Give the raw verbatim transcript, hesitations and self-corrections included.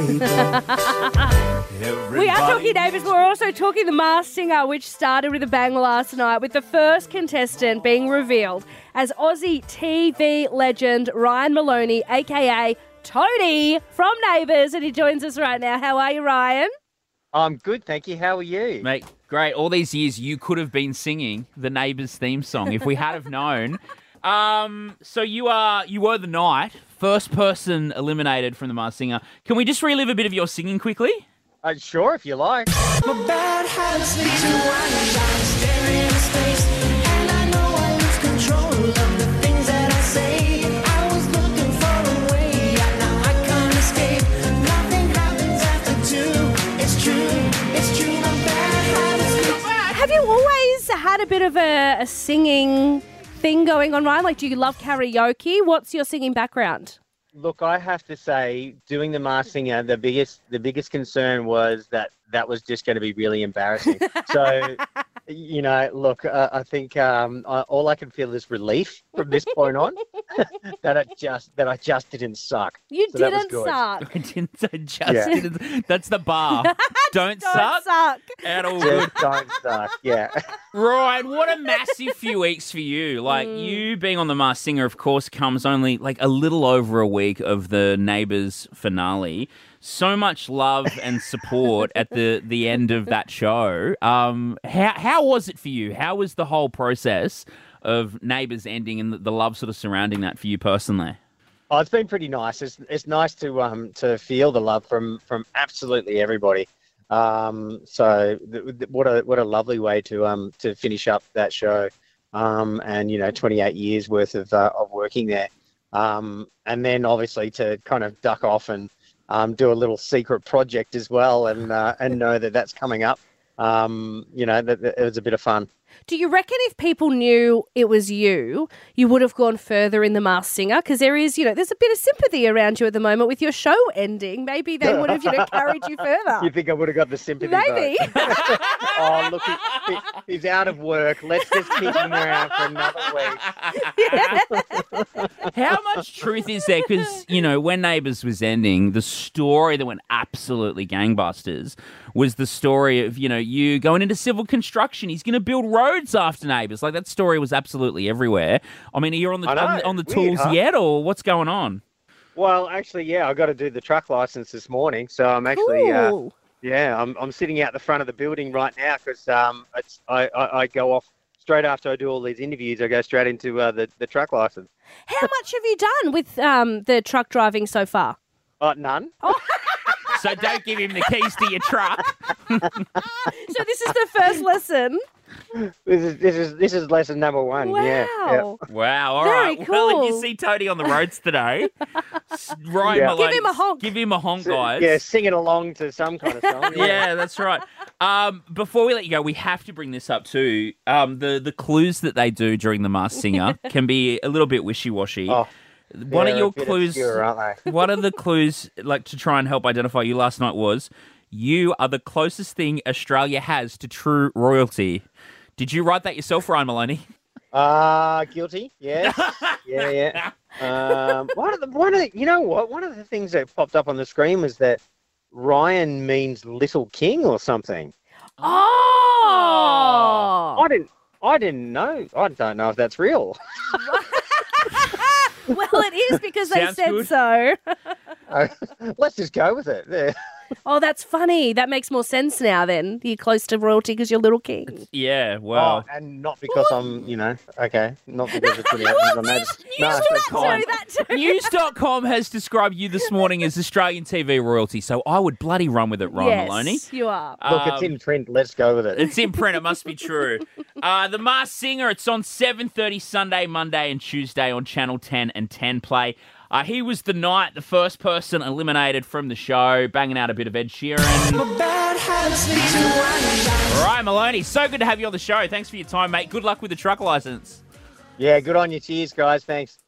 We are talking Neighbours, but we're also talking The Masked Singer, which started with a bang last night, with the first contestant being revealed as Aussie T V legend Ryan Maloney, a k a. Tony from Neighbours, and he joins us right now. How are you, Ryan? I'm good, thank you. How are you? Mate, great. All these years you could have been singing the Neighbours theme song if we had have known. Um, so you are you were the night, first person eliminated from The Masked Singer. Can we just relive a bit of your singing quickly? Uh, sure, if you like. My bad habits lead to one I'm staring into space, and I know I lose control of the things that I say. I was looking for a way out, now I can't escape. Nothing happens after two. It's true, it's true. My bad habits lead to... Have you always had a bit of a, a singing thing going on, Ryan? Like, do you love karaoke? What's your singing background? Look, I have to say, doing The Masked Singer, the biggest the biggest concern was that that was just going to be really embarrassing. So, you know, look, uh, I think um, I, all I can feel is relief from this point on that it just that I just didn't suck. You So that was didn't good. suck. I didn't say just. Yeah. Didn't, that's the bar. Don't, Don't suck. suck. At all good. Just don't suck, yeah. Ryan, what a massive few weeks for you. Like, Mm. you being on The Masked Singer, of course, comes only like a little over a week of the Neighbours finale. So much love and support at the, the end of that show. Um, how how was it for you? How was the whole process of Neighbours ending and the, the love sort of surrounding that for you personally? Oh, it's been pretty nice. It's it's nice to um to feel the love from from absolutely everybody. Um, so th- th- what a what a lovely way to um to finish up that show. Um, and you know, twenty-eight years worth of uh, of working there. Um, and then obviously to kind of duck off and um do a little secret project as well, and uh, and know that that's coming up. Um, you know, that, that it was a bit of fun. Do you reckon if people knew it was you, you would have gone further in The Masked Singer? Because there is, you know, there's a bit of sympathy around you at the moment with your show ending. Maybe they would have, you know, carried you further. You think I would have got the sympathy Maybe. vote? Oh, look, he, he, he's out of work. Let's just keep him around for another week. How much truth is there? Because, you know, when Neighbours was ending, the story that went absolutely gangbusters was the story of, you know, you going into civil construction. He's going to build roads after Neighbours. Like, that story was absolutely everywhere. I mean, are you on the, I know. on, on the Weird, tools huh? yet, or what's going on? Well, actually, yeah, I got to do the truck license this morning, so I'm actually, uh, Cool. yeah, I'm I'm sitting out the front of the building right now because um, it's I, I I go off straight after I do all these interviews. I go straight into uh, the the truck license. How much have you done with um, the truck driving so far? Uh, none. So don't give him the keys to your truck. So this is the first lesson. This is this is this is lesson number one. Wow. Yeah, yeah. Wow, all Very right. Well, if you cool. see Tony on the roads today, s- Ryan Yeah. Maloney, Give him a honk. Give him a honk, guys. Yeah, sing it along to some kind of song. Yeah, that's right. Um, before we let you go, we have to bring this up too. Um, the the clues that they do during The Masked Singer can be a little bit wishy-washy. Oh, One of they're your a bit clues, obscure, aren't they? one of the clues, like to try and help identify you last night, was you are the closest thing Australia has to true royalty. Did you write that yourself, Ryan Maloney? Uh, guilty. Yes. Yeah, yeah. Um, one of the one of the, you know what? One of the things that popped up on the screen was that Ryan means little king or something. Oh. I didn't. I didn't know. I don't know if that's real. Well, it is because they Sounds said good. so. Uh, Let's just go with it. Yeah. Oh, that's funny. That makes more sense now then. You're close to royalty because you're little king. Yeah, Oh, well. and not because I'm, you know, okay, not because it's twenty-eight years on notice. No, News it's dot fine. com. That too. News dot com has described you this morning as Australian T V royalty, so I would bloody run with it, Ryan Yes, Maloney. you are. Look, it's Um, in print. Let's go with it. It's in print. It must be true. Uh, the Masked Singer. It's on seven thirty Sunday, Monday, and Tuesday on Channel ten and ten Play. Uh, he was the night, the first person eliminated from the show, banging out a bit of Ed Sheeran. My bad habits lead to one Ryan Maloney, so good to have you on the show. Thanks for your time, mate. Good luck with the truck license. Yeah, good on you. Cheers, guys. Thanks.